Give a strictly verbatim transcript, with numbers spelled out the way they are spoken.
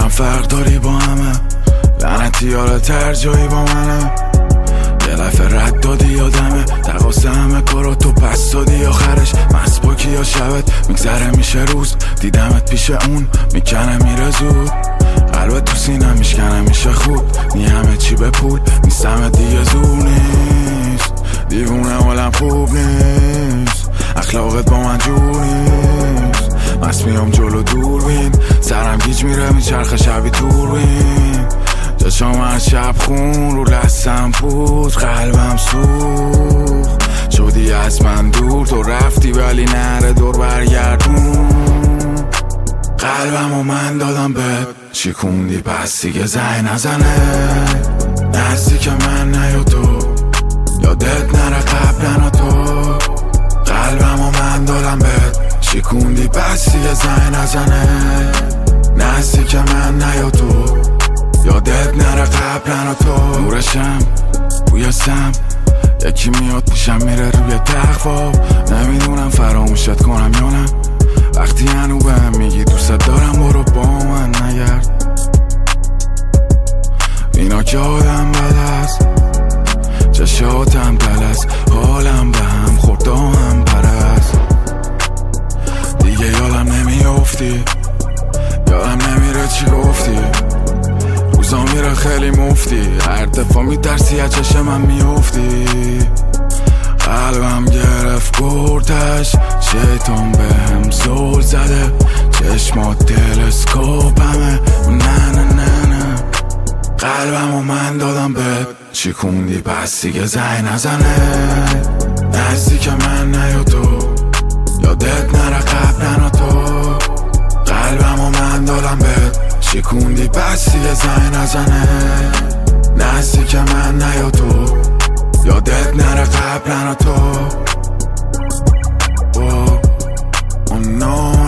فرق داری با همه، لعنتی حالا ترجایی با منه. یه لفه رد دادی یادمه، تقاس همه کارا تو پس دادی آخرش. مست با کیا شبت میگذره میشه روز، دیدمت پیش اون میکنه میره زود. قلبت تو سینه میشکنه میشه خود، نی همه چی به پول نیستمت دیگه زور نیست. دیوونه حالم خوب نیست، اخلاقت با من جور نیست. مست میام جلو دور بین، سرم گیج میره میچرخه شبی دور بین. چشام هر شب خون رو لستم بود، قلبم سوخت شدی از من دور. تو رفتی ولی نره دور برگردون. قلبم و من دادم بهت، شکوندی پس دیگه زنگ نزنه. نزدیک من نیا تو، یادت نره قبلنا تو. قلبم و من دادم بهت، شکوندی پس دیگه زنگ نزنه. نزدیک من نیا تو، یادت نره قبلنا تو. نورشم بوی سم، یکی میاد پیشم میره روی تخفا. نمیدونم فراموشت کنم یا نه، وقتی هنو بهم میگی دوست دارم برو با من نگرد. اینا که آدم بد است، چشاتم دلست، حالم به هم خورد هم پرست. دیگه یادم نمیافتی، یادم نمیره چی گفتی. روزا میره خیلی مفتی، هر دفعه میترسی از چشم من میافتی. قلبم گرفت گردش، شیطان بهم زول زده. چشمات تلسکوپمه، نه نه نه نه. قلبم و من دادم بهت، شکوندی پس دیگه زنگ نزنه. نزدیک من نیا تو، یادت نره قبلنا تو. قلبم و من دادم بهت، شکوندی پس دیگه زنگ نزنه. نزدیک من نیا تو، یادت نره قبلنا تو. Oh, oh no